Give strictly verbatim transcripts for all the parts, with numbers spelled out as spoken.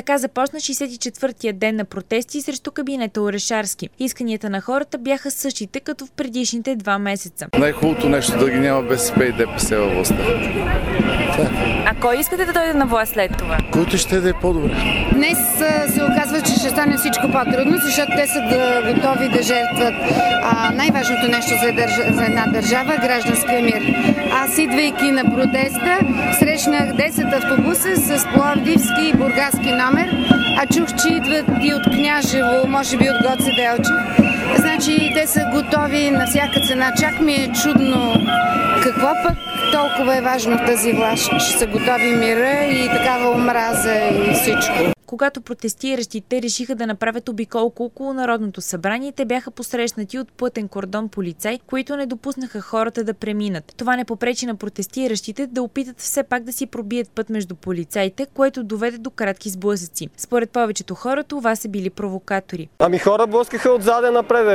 Така започна шейсет и четвъртия ден на протести срещу кабинета Орешарски. Исканията на хората бяха същите като в предишните два месеца. Най-хубавото нещо да ги няма БСП и ДПС във властта. А кой искате да дойде на власт след това? Който ще да е по-добре. Днес се оказва, че ще стане всичко по-трудно, защото те са да, готови да жертват а, най-важното нещо за, държа, за една държава – гражданския мир. Аз, идвайки на протеста, срещнах десет автобуса с пловдивски и бургаски номер, а чух, че идват и от Княжево, може би от Гоце Делчев. Значи те са готови на всяка цена. Чак ми е чудно какво пък толкова е важно в тази власт. Ще са готови мира и такава омраза и всичко. Когато протестиращите решиха да направят обиколка около Народното събрание, те бяха посрещнати от плътен кордон полицай, които не допуснаха хората да преминат. Това не попречи на протестиращите да опитат все пак да си пробият път между полицаите, което доведе до кратки сблъсъци. Според повечето хора това са били провокатори. Ами хора блъскаха отзаде напред.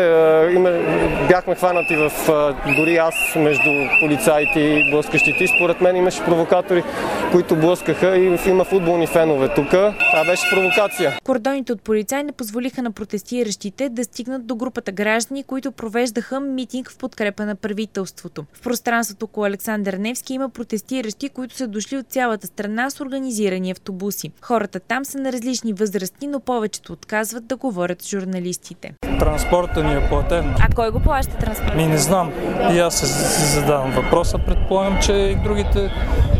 Бяхме хванати в дори аз между полицаите и блъскащите. Според мен имаше провокатори, които блъскаха и има футболни фенове тук. Това беше провокация. Кордоните от полицаи не позволиха на протестиращите да стигнат до групата граждани, които провеждаха митинг в подкрепа на правителството. В пространството около Александър Невски има протестиращи, които са дошли от цялата страна с организирани автобуси. Хората там са на различни възрасти, но повечето отказват да говорят с журналистите. Транспорта ни е платен. А кой го плаща транспорта? Ми не знам. И аз си задавам въпроса. Предполагам, че и другите,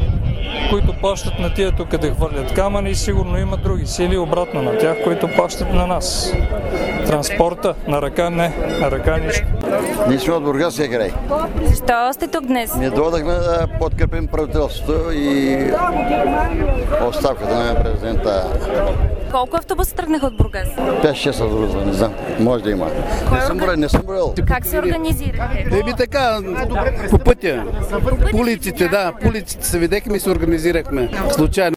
които плащат на тия тук да хвърлят камъни, сигурно има други сили обратно на тях, които плащат на нас. Транспорта на ръка не, на ръка нищо. Ние сме от Бургаския край. Защо сте тук днес? Ние дойдахме да подкрепим правителството и оставката на президента. Колко автобуса тръгнаха от Бургас? пет-шест автобуса, не знам. Може да има. Не съм броил, не съм броил. Как се организирате? Еби така, по пътя. По улиците, да, по улиците се видяхме и се организирахме. Случайно.